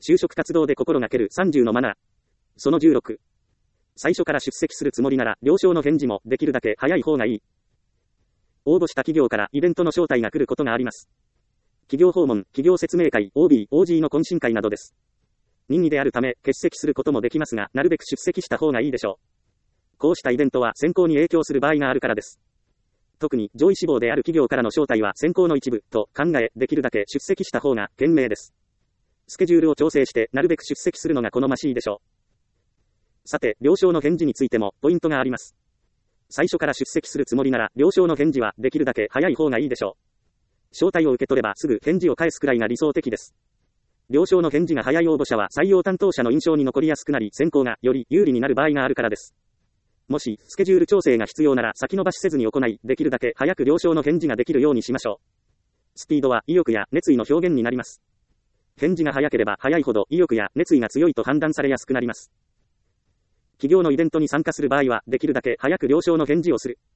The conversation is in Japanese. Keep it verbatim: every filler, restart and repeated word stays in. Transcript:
就職活動で心がけるさんじゅうのマナー。そのじゅうろく。最初から出席するつもりなら、了承の返事もできるだけ早い方がいい。応募した企業からイベントの招待が来ることがあります。企業訪問、企業説明会、オービー、オージー の懇親会などです。任意であるため、欠席することもできますが、なるべく出席した方がいいでしょう。こうしたイベントは選考に影響する場合があるからです。特に上位志望である企業からの招待は選考の一部と考え、できるだけ出席した方が賢明です。スケジュールを調整して、なるべく出席するのが好ましいでしょう。さて、了承の返事についても、ポイントがあります。最初から出席するつもりなら、了承の返事はできるだけ早い方がいいでしょう。招待を受け取ればすぐ返事を返すくらいが理想的です。了承の返事が早い応募者は採用担当者の印象に残りやすくなり、選考がより有利になる場合があるからです。もし、スケジュール調整が必要なら先延ばしせずに行い、できるだけ早く了承の返事ができるようにしましょう。スピードは意欲や熱意の表現になります。返事が早ければ早いほど意欲や熱意が強いと判断されやすくなります。企業のイベントに参加する場合は、できるだけ早く了承の返事をする。